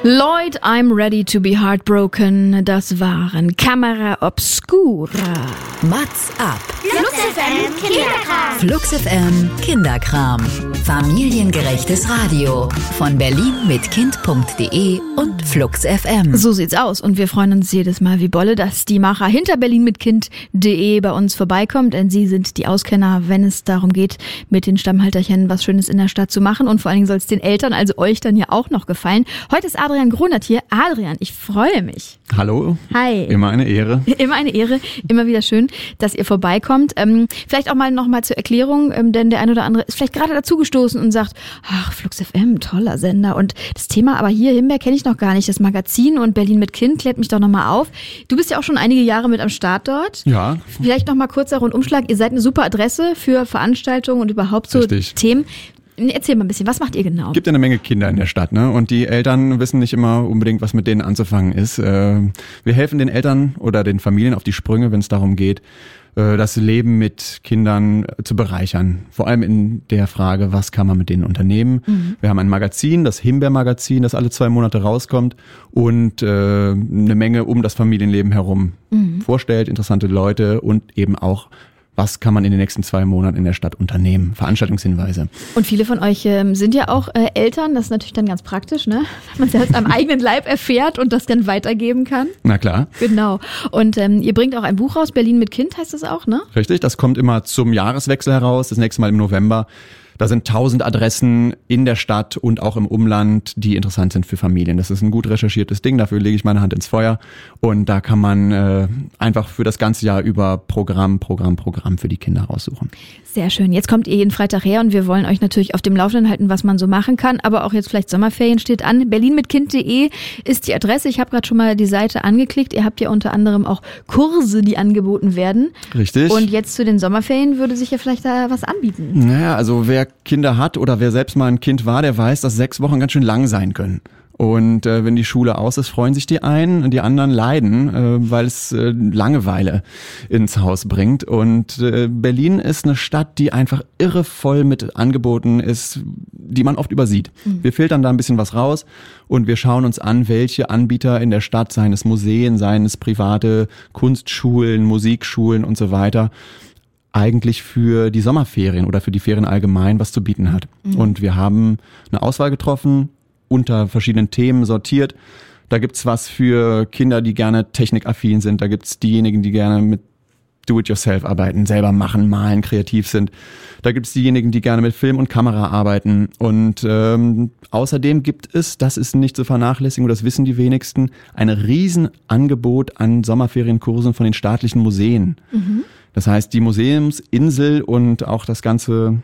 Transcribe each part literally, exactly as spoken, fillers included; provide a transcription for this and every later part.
Lloyd, I'm ready to be heartbroken. Das waren Camera Obscura. Mats ab. Flux F M Kinderkram. Flux F M Kinderkram. Familiengerechtes Radio von Berlin mit Kind punkt de und Flux F M. So sieht's aus und wir freuen uns jedes Mal wie Bolle, dass die Macher hinter Berlin mit Kind punkt de bei uns vorbeikommen, denn sie sind die Auskenner, wenn es darum geht, mit den Stammhalterchen was Schönes in der Stadt zu machen und vor allen Dingen soll es den Eltern, also euch dann ja auch noch gefallen. Heute ist Adrian Grunert hier. Adrian, ich freue mich. Hallo. Hi. Immer eine Ehre. Immer eine Ehre. Immer wieder schön, dass ihr vorbeikommt. Ähm, vielleicht auch mal noch mal zur Erklärung, ähm, denn der ein oder andere ist vielleicht gerade dazugestoßen und sagt, ach, Flux F M, toller Sender. Und das Thema aber hier, Himbeer, kenne ich noch gar nicht. Das Magazin und Berlin mit Kind, klärt mich doch noch mal auf. Du bist ja auch schon einige Jahre mit am Start dort. Ja. Vielleicht noch mal kurzer Rundumschlag. Ihr seid eine super Adresse für Veranstaltungen und überhaupt so Richtig. Themen. Erzähl mal ein bisschen, was macht ihr genau? Es gibt ja eine Menge Kinder in der Stadt, ne? Und die Eltern wissen nicht immer unbedingt, was mit denen anzufangen ist. Wir helfen den Eltern oder den Familien auf die Sprünge, wenn es darum geht, das Leben mit Kindern zu bereichern. Vor allem in der Frage, was kann man mit denen unternehmen. Mhm. Wir haben ein Magazin, das Himbeer-Magazin, das alle zwei Monate rauskommt und äh, eine Menge um das Familienleben herum mhm. vorstellt, interessante Leute und eben auch, was kann man in den nächsten zwei Monaten in der Stadt unternehmen? Veranstaltungshinweise. Und viele von euch ähm, sind ja auch äh, Eltern. Das ist natürlich dann ganz praktisch, ne? Wenn man es selbst am eigenen Leib erfährt und das dann weitergeben kann. Na klar. Genau. Und ähm, ihr bringt auch ein Buch raus, Berlin mit Kind heißt das auch, ne? Richtig, das kommt immer zum Jahreswechsel heraus, das nächste Mal im November. Da sind tausend Adressen in der Stadt und auch im Umland, die interessant sind für Familien. Das ist ein gut recherchiertes Ding, dafür lege ich meine Hand ins Feuer. Und da kann man äh, einfach für das ganze Jahr über Programm, Programm, Programm für die Kinder raussuchen. Sehr schön. Jetzt kommt ihr jeden Freitag her und wir wollen euch natürlich auf dem Laufenden halten, was man so machen kann. Aber auch jetzt vielleicht Sommerferien steht an. Berlin mit Kind punkt de ist die Adresse. Ich habe gerade schon mal die Seite angeklickt. Ihr habt ja unter anderem auch Kurse, die angeboten werden. Richtig. Und jetzt zu den Sommerferien würde sich ja vielleicht da was anbieten. Naja, also wer Kinder hat oder wer selbst mal ein Kind war, der weiß, dass sechs Wochen ganz schön lang sein können. Und äh, wenn die Schule aus ist, freuen sich die einen und die anderen leiden, äh, weil es äh, Langeweile ins Haus bringt. Und äh, Berlin ist eine Stadt, die einfach irrevoll mit Angeboten ist, die man oft übersieht. Mhm. Wir filtern da ein bisschen was raus und wir schauen uns an, welche Anbieter in der Stadt, seien es Museen, seien es private Kunstschulen, Musikschulen und so weiter, eigentlich für die Sommerferien oder für die Ferien allgemein was zu bieten hat. Mhm. Und wir haben eine Auswahl getroffen, unter verschiedenen Themen sortiert. Da gibt's was für Kinder, die gerne technikaffin sind. Da gibt's diejenigen, die gerne mit Do-it-yourself arbeiten, selber machen, malen, kreativ sind. Da gibt's diejenigen, die gerne mit Film und Kamera arbeiten. Und ähm, außerdem gibt es, das ist nicht zu vernachlässigen, und das wissen die wenigsten, ein Riesenangebot an Sommerferienkursen von den staatlichen Museen. Mhm. Das heißt, die Museumsinsel und auch das ganze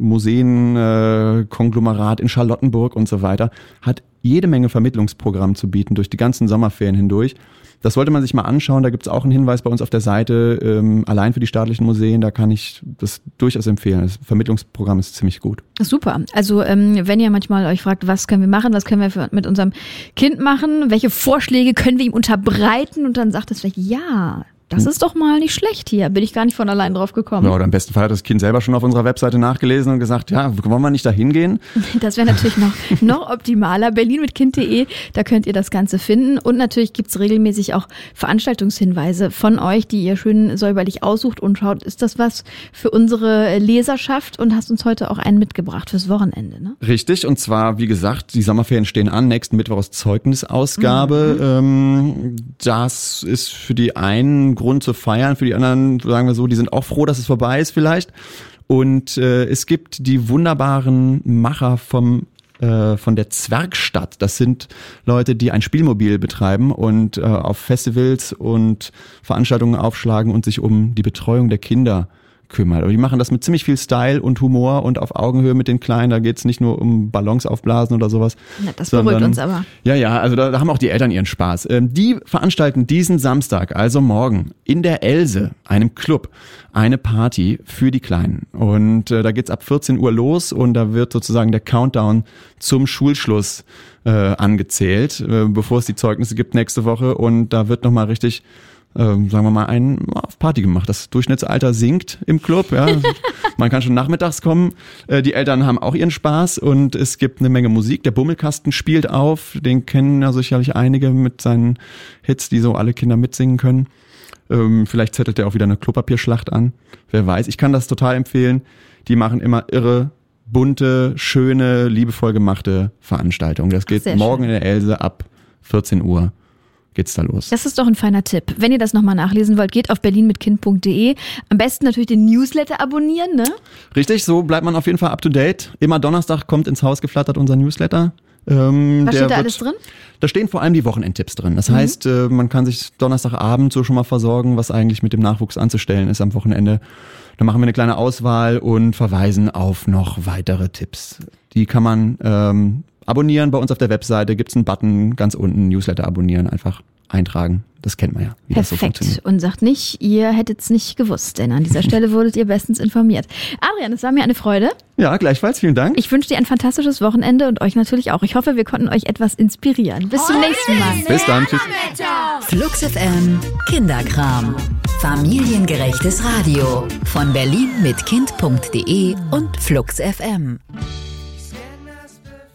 Museenkonglomerat äh, in Charlottenburg und so weiter hat jede Menge Vermittlungsprogramm zu bieten durch die ganzen Sommerferien hindurch. Das sollte man sich mal anschauen. Da gibt es auch einen Hinweis bei uns auf der Seite, ähm, allein für die staatlichen Museen. Da kann ich das durchaus empfehlen. Das Vermittlungsprogramm ist ziemlich gut. Super. Also ähm, wenn ihr manchmal euch fragt, was können wir machen, was können wir für, mit unserem Kind machen, welche Vorschläge können wir ihm unterbreiten und dann sagt es vielleicht, ja, das ist doch mal nicht schlecht hier. Bin ich gar nicht von allein drauf gekommen. Ja, oder im besten Fall hat das Kind selber schon auf unserer Webseite nachgelesen und gesagt, ja, wollen wir nicht da hingehen? Das wäre natürlich noch, noch optimaler. Berlin mit Kind punkt de, da könnt ihr das Ganze finden. Und natürlich gibt's regelmäßig auch Veranstaltungshinweise von euch, die ihr schön säuberlich aussucht und schaut, ist das was für unsere Leserschaft? Und hast uns heute auch einen mitgebracht fürs Wochenende, ne? Richtig, und zwar, wie gesagt, die Sommerferien stehen an. Nächsten Mittwoch ist Zeugnisausgabe. Mhm. Das ist für die einen Grund zu feiern, für die anderen, sagen wir so, die sind auch froh, dass es vorbei ist vielleicht. Und äh, es gibt die wunderbaren Macher vom äh, von der Zwergstadt. Das sind Leute, die ein Spielmobil betreiben und äh, auf Festivals und Veranstaltungen aufschlagen und sich um die Betreuung der Kinder kümmert. Aber die machen das mit ziemlich viel Style und Humor und auf Augenhöhe mit den Kleinen. Da geht's nicht nur um Ballons aufblasen oder sowas. Na, das beruhigt sondern, uns aber. Ja, ja, also da, da haben auch die Eltern ihren Spaß. Ähm, die veranstalten diesen Samstag, also morgen, in der Else, einem Club, eine Party für die Kleinen. Und äh, da geht's ab vierzehn Uhr los und da wird sozusagen der Countdown zum Schulschluss äh, angezählt, äh, bevor es die Zeugnisse gibt nächste Woche. Und da wird nochmal richtig ähm, sagen wir mal, einen auf Party gemacht. Das Durchschnittsalter sinkt im Club. Ja. Man kann schon nachmittags kommen. Äh, die Eltern haben auch ihren Spaß und es gibt eine Menge Musik. Der Bummelkasten spielt auf. Den kennen ja sicherlich einige mit seinen Hits, die so alle Kinder mitsingen können. Ähm, vielleicht zettelt der auch wieder eine Klopapierschlacht an. Wer weiß. Ich kann das total empfehlen. Die machen immer irre, bunte, schöne, liebevoll gemachte Veranstaltungen. Das geht Ach, morgen schön. in der Else ab vierzehn Uhr. Geht's da los. Das ist doch ein feiner Tipp. Wenn ihr das nochmal nachlesen wollt, geht auf berlin mit kind punkt de. Am besten natürlich den Newsletter abonnieren, ne? Richtig, so bleibt man auf jeden Fall up to date. Immer Donnerstag kommt ins Haus geflattert unser Newsletter. Ähm, Was der steht da wird, alles drin? Da stehen vor allem die Wochenendtipps drin. Das Mhm. heißt, äh, man kann sich Donnerstagabend so schon mal versorgen, was eigentlich mit dem Nachwuchs anzustellen ist am Wochenende. Da machen wir eine kleine Auswahl und verweisen auf noch weitere Tipps. Die kann man ähm, abonnieren. Bei uns auf der Webseite gibt's einen Button ganz unten, Newsletter abonnieren, einfach eintragen. Das kennt man ja, wie das so Perfekt. funktioniert. Und sagt nicht, ihr hättet es nicht gewusst, denn an dieser Stelle wurdet ihr bestens informiert. Adrian, es war mir eine Freude. Ja, gleichfalls. Vielen Dank. Ich wünsche dir ein fantastisches Wochenende und euch natürlich auch. Ich hoffe, wir konnten euch etwas inspirieren. Bis zum nächsten Mal. Bis dann. Tschüss. Flux F M Kinderkram. Familiengerechtes Radio von berlin mit kind punkt de und Flux F M.